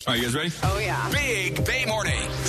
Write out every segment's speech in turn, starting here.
Are you guys ready? Oh, yeah. Big Bay Mornings.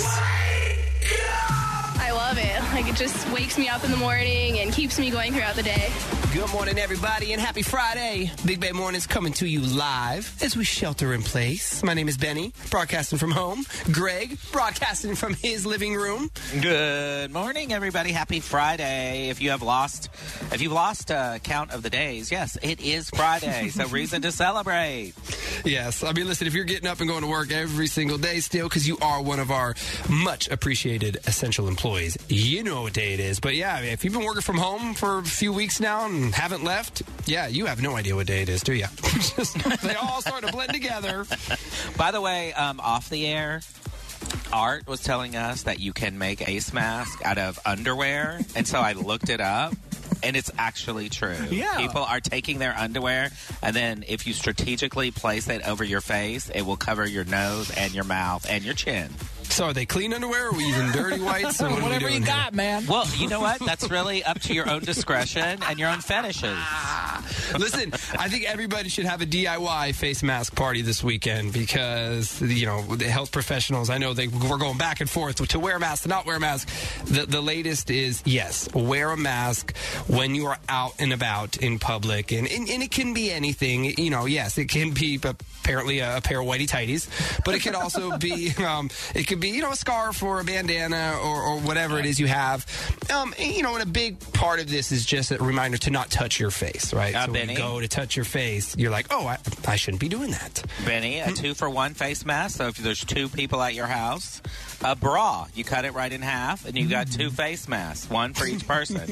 I love it. Like, it just wakes me up in the morning and keeps me going throughout the day. Good morning, everybody, and happy Friday. Big Bay Mornings coming to you live as we shelter in place. My name is Benny, broadcasting from home. Greg, broadcasting from his living room. Good morning, everybody. Happy Friday. If you've lost count of the days, yes, it is Friday, so reason to celebrate. Yes, I mean, listen, if you're getting up and going to work every single day still because you are one of our much appreciated essential employees, you know what day it is. But yeah, if you've been working from home for a few weeks now and haven't left, yeah, you have no idea what day it is, do you? They all start to blend together. By the way, off the air, Art was telling us that you can make Ace Mask out of underwear, and so I looked it up. And it's actually true. Yeah. People are taking their underwear, and then if you strategically place it over your face, it will cover your nose and your mouth and your chin. So are they clean underwear, or are we using dirty whites? Or what Whatever you got, man. Well, you know what? That's really up to your own discretion and your own fetishes. Listen, I think everybody should have a DIY face mask party this weekend because, you know, the health professionals, I know we're going back and forth to wear a mask, to not wear a mask. The latest is, yes, wear a mask when you are out and about in public. And it can be anything. You know, yes, it can be apparently a pair of whitey tighties, but it could also be, it could be, you know, a scarf or a bandana or whatever it is you have. You know, and a big part of this is just a reminder to not touch your face, right? So when you go to touch your face, you're like, oh, I shouldn't be doing that. Benny, a 2-for-1 face mask. So if there's 2 people at your house, a bra, you cut it right in half, and you got 2 face masks, 1 for each person.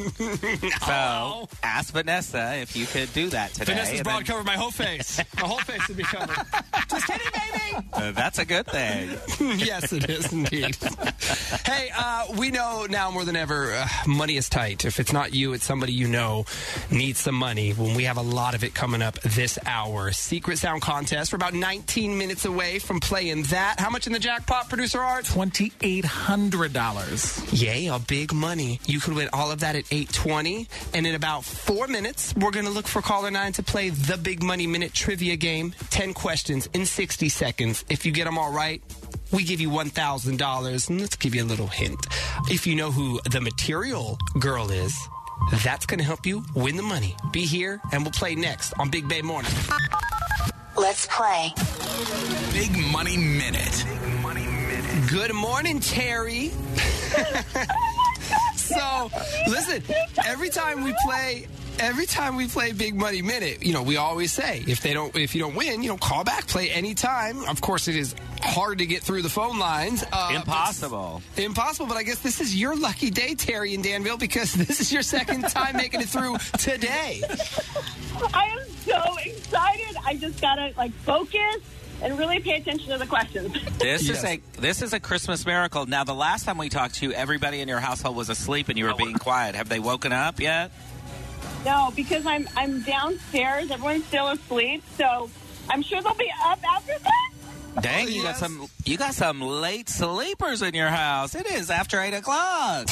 So ask Vanessa if you could do that today. Vanessa's bra would cover my whole face. My whole face would be covered. Just kidding, baby. That's a good thing. Yes, it is indeed. Hey, we know now more than ever, money is tight. If it's not you, it's somebody you know needs some money. When we have a lot of it coming up this hour. Secret Sound Contest. We're about 19 minutes away from playing that. How much in the jackpot, producer Art? $2,800. Yay, a big money. You could win all of that at 8:20. And in about 4 minutes, we're going to look for caller 9 to play the Big Money Minute trivia game. 10 questions in 60 seconds. If you get them all right, we give you $1,000. And let's give you a little hint. If you know who the material girl is, that's going to help you win the money. Be here, and we'll play next on Big Bay Morning. Let's play. Big Money Minute. Good morning, Terry. So, listen, every time we play Big Money Minute, you know, we always say, if you don't win, you know, call back, play anytime. Of course, it is hard to get through the phone lines. Impossible, but I guess this is your lucky day, Terry in Danville, because this is your second time making it through today. I am so excited. I just gotta focus and really pay attention to the questions. This is a Christmas miracle. Now, the last time we talked to you, everybody in your household was asleep and you were being quiet. Have they woken up yet? No, because I'm downstairs. Everyone's still asleep, so I'm sure they'll be up after that. Dang, you got some late sleepers in your house. It is after 8 o'clock.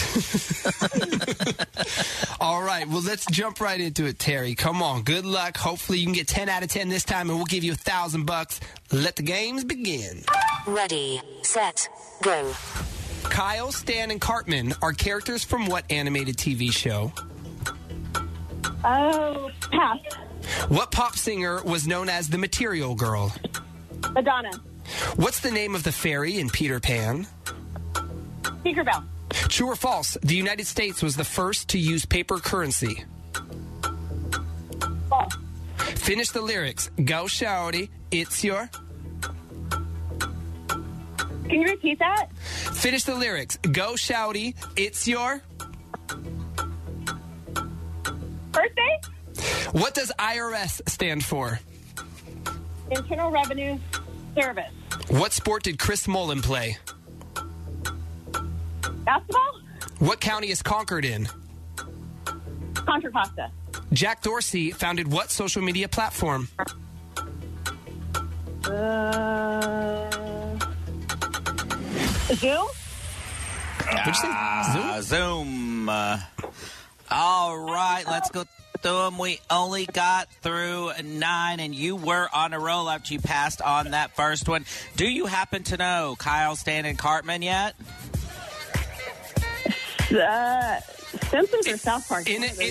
All right, well, let's jump right into it, Terry. Come on, good luck. Hopefully you can get 10 out of 10 this time, and we'll give you $1,000. Let the games begin. Ready, set, go. Kyle, Stan, and Cartman are characters from what animated TV show? Oh, pass. What pop singer was known as the Material Girl? Madonna. What's the name of the fairy in Peter Pan? Tinkerbell. True or false? The United States was the first to use paper currency. False. Finish the lyrics. Go shouty, it's your... Can you repeat that? Finish the lyrics. Go shouty, it's your... Birthday? What does IRS stand for? Internal Revenue Service. What sport did Chris Mullen play? Basketball? What county is Concord in? Contra Costa. Jack Dorsey founded what social media platform? Zoom? What'd you say? Zoom? Zoom. All right, let's go. through them. We only got through 9, and you were on a roll after you passed on that first one. Do you happen to know Kyle, Stan, and Cartman yet? Simpsons or South Park?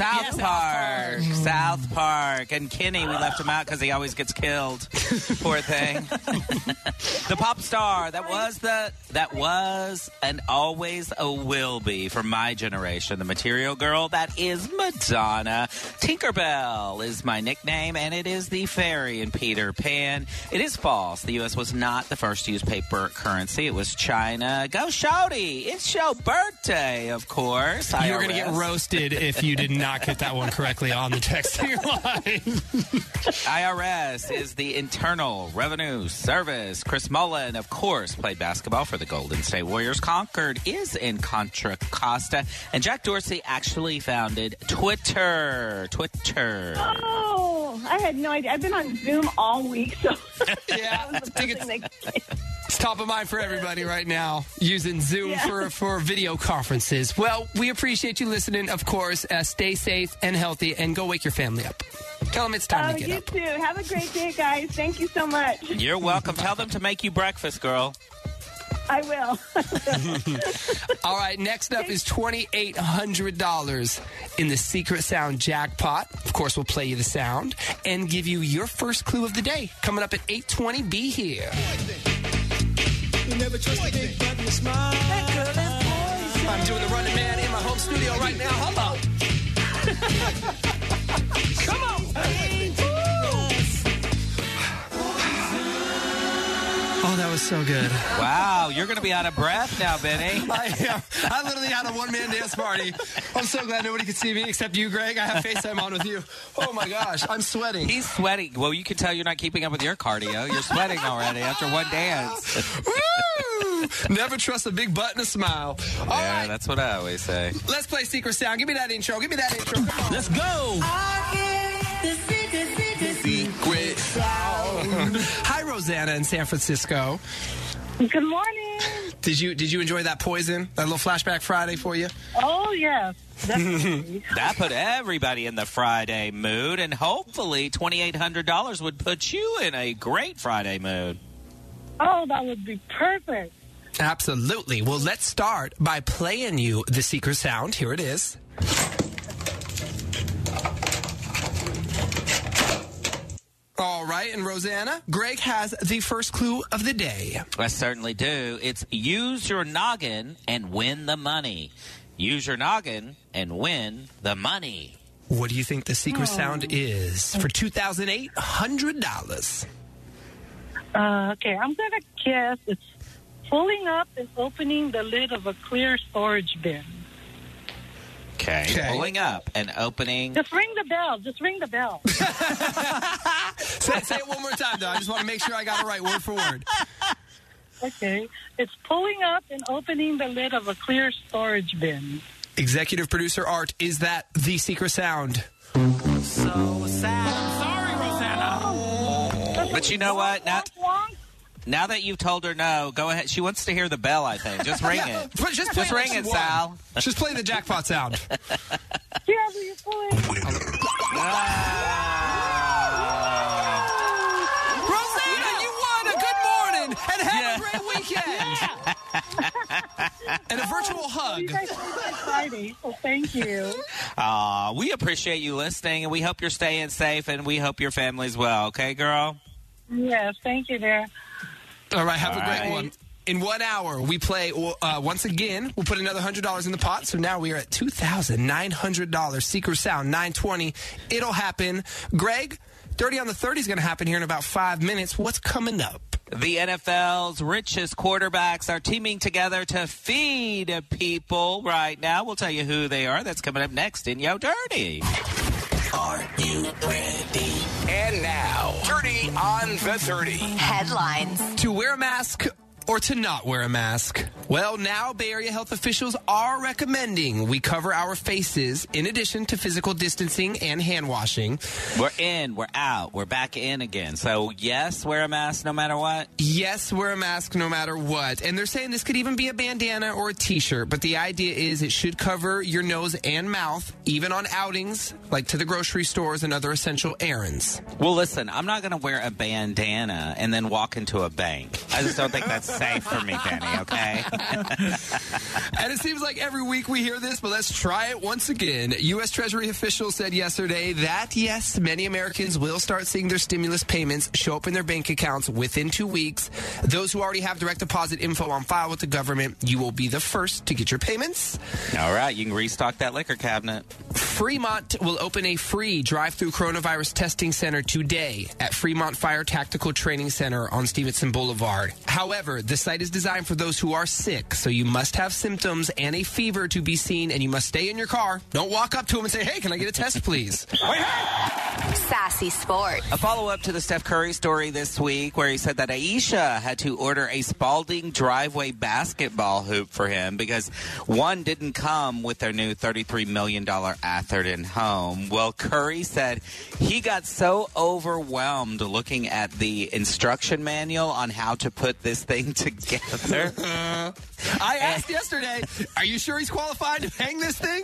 South Park. And Kenny, we left him out because he always gets killed. Poor thing. The pop star that was and always will be from my generation. The material girl that is Madonna. Tinkerbell is my nickname, and it is the fairy in Peter Pan. It is false. The U.S. was not the first to use paper currency. It was China. Go Shawty. It's your birthday, of course. You're going to get roasted if you did not get that one correctly on the texting line. IRS is the Internal Revenue Service. Chris Mullin, of course, played basketball for the Golden State Warriors. Concord is in Contra Costa. And Jack Dorsey actually founded Twitter. Oh, I had no idea. I've been on Zoom all week, so Yeah, that was the first thing it's top of mind for everybody right now, using Zoom for video conferences. Well, we appreciate you listening, of course. Stay safe and healthy, and go wake your family up. Tell them it's time to get up. You too. Have a great day, guys. Thank you so much. You're welcome. Tell them to make you breakfast, girl. I will. All right, next up is $2,800 in the Secret Sound jackpot. Of course, we'll play you the sound and give you your first clue of the day. Coming up at 8:20, be here. You never trust a big button to smile. I'm doing the Running Man in my home studio right now. Hello. Come on. Oh, that was so good. Wow, you're going to be out of breath now, Benny. I am. I literally had a one-man dance party. I'm so glad nobody could see me except you, Greg. I have FaceTime on with you. Oh, my gosh. I'm sweating. He's sweating. Well, you can tell you're not keeping up with your cardio. You're sweating already after one dance. Woo! Never trust a big butt and a smile. All right. That's what I always say. Let's play Secret Sound. Give me that intro. Come on. Let's go. Secret Sound. Hi, Rosanna in San Francisco. Good morning. Did you enjoy that Poison? That little Flashback Friday for you? Oh, yes. Definitely. That put everybody in the Friday mood, and hopefully $2,800 would put you in a great Friday mood. Oh, that would be perfect. Absolutely. Well, let's start by playing you the Secret Sound. Here it is. All right, and Rosanna, Greg has the first clue of the day. I certainly do. It's use your noggin and win the money. Use your noggin and win the money. What do you think the secret sound is for $2,800? Okay, I'm going to guess it's pulling up and opening the lid of a clear storage bin. Okay. Pulling up and opening. Just ring the bell. Say it one more time, though. I just want to make sure I got it right, word for word. Okay. It's pulling up and opening the lid of a clear storage bin. Executive producer Art, is that the secret sound? So sad. I'm sorry, Rosanna. But you know what? Now that you've told her no, go ahead. She wants to hear the bell, I think. Just ring it. Just ring it, Sal. Just play the jackpot sound. Rosanna, you won a good morning and have a great weekend. And a virtual hug. You guys made my Friday, so thank you. We appreciate you listening, and we hope you're staying safe, and we hope your family's well. Okay, girl? Yes, thank you there. All right, have a great one. In 1 hour, we play once again. We'll put another $100 in the pot. So now we are at $2,900. Secret Sound 920. It'll happen. Greg, Dirty on the 30 is going to happen here in about 5 minutes. What's coming up? The NFL's richest quarterbacks are teaming together to feed people right now. We'll tell you who they are. That's coming up next in Yo Dirty. Are you ready? And now, Dirty on the 30. Headlines. To wear a mask or to not wear a mask? Well, now Bay Area health officials are recommending we cover our faces in addition to physical distancing and hand washing. We're in, we're out, we're back in again. So, yes, wear a mask no matter what? Yes, wear a mask no matter what. And they're saying this could even be a bandana or a t-shirt, but the idea is it should cover your nose and mouth, even on outings, like to the grocery stores and other essential errands. Well, listen, I'm not going to wear a bandana and then walk into a bank. I just don't think that's safe for me, Benny, okay? And it seems like every week we hear this, but let's try it once again. U.S. Treasury officials said yesterday that, yes, many Americans will start seeing their stimulus payments show up in their bank accounts within 2 weeks. Those who already have direct deposit info on file with the government, you will be the first to get your payments. All right, you can restock that liquor cabinet. Fremont will open a free drive-through coronavirus testing center today at Fremont Fire Tactical Training Center on Stevenson Boulevard. However, the site is designed for those who are sick, so you must have symptoms and a fever to be seen, and you must stay in your car. Don't walk up to them and say, hey, can I get a test, please? Sassy Sport. A follow-up to the Steph Curry story this week where he said that Aisha had to order a Spalding driveway basketball hoop for him because one didn't come with their new $33 million Atherton home. Well, Curry said he got so overwhelmed looking at the instruction manual on how to put this thing together. I asked yesterday, are you sure he's qualified to hang this thing?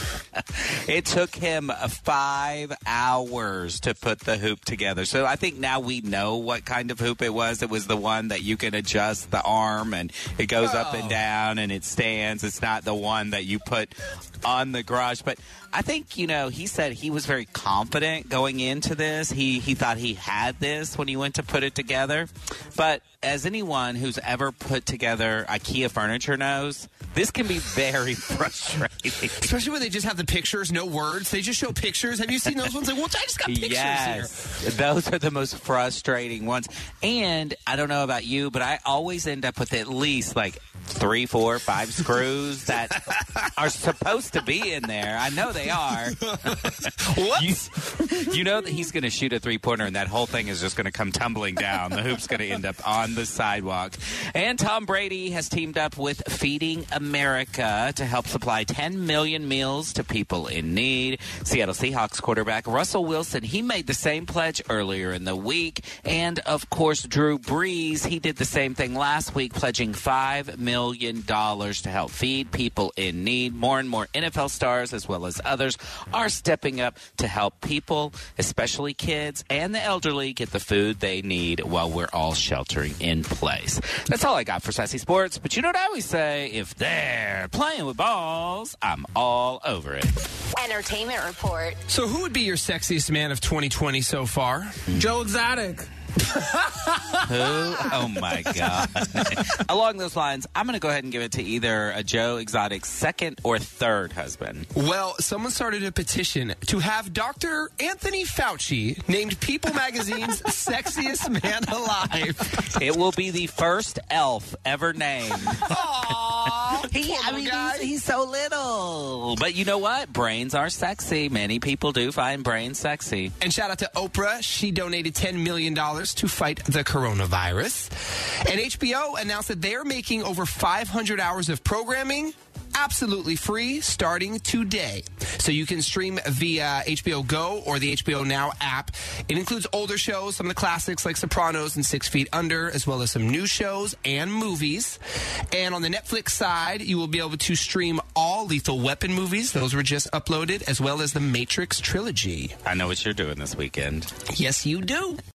It took him 5 hours to put the hoop together. So I think now we know what kind of hoop it was. It was the one that you can adjust the arm and it goes up and down and it stands. It's not the one that you put on the garage. But I think, he said he was very confident going into this. He thought he had this when he went to put it together. But as anyone who's ever put together IKEA furniture knows, this can be very frustrating. Especially when they just have the pictures, no words. They just show pictures. Have you seen those ones? Like, well, I just got pictures here. Those are the most frustrating ones. And I don't know about you, but I always end up with at least 3, 4, 5 screws that are supposed to be in there. I know they are. What? You know that he's going to shoot a three-pointer and that whole thing is just going to come tumbling down. The hoop's going to end up on the sidewalk. And Tom Brady has teamed up with Feeding America to help supply 10 million meals to people in need. Seattle Seahawks quarterback Russell Wilson, he made the same pledge earlier in the week. And, of course, Drew Brees, he did the same thing last week, pledging $5 million to help feed people in need. More and more NFL stars, as well as others, are stepping up to help people, especially kids and the elderly, get the food they need while we're all sheltering in place. That's all I got for Sassy Sports. But you know what I always say? If they're playing with balls, I'm all over it. Entertainment report. So who would be your sexiest man of 2020 so far? Joe Exotic. Who? Oh, my God. Along those lines, I'm going to go ahead and give it to either a Joe Exotic's second or third husband. Well, someone started a petition to have Dr. Anthony Fauci named People Magazine's sexiest man alive. It will be the first elf ever named. Aww, he's so little. But you know what? Brains are sexy. Many people do find brains sexy. And shout out to Oprah. She donated $10 million to fight the coronavirus. And HBO announced that they're making over 500 hours of programming absolutely free starting today. So you can stream via HBO Go or the HBO Now app. It includes older shows, some of the classics like Sopranos and 6 Feet Under, as well as some new shows and movies. And on the Netflix side, you will be able to stream all Lethal Weapon movies. Those were just uploaded, as well as the Matrix trilogy. I know what you're doing this weekend. Yes, you do.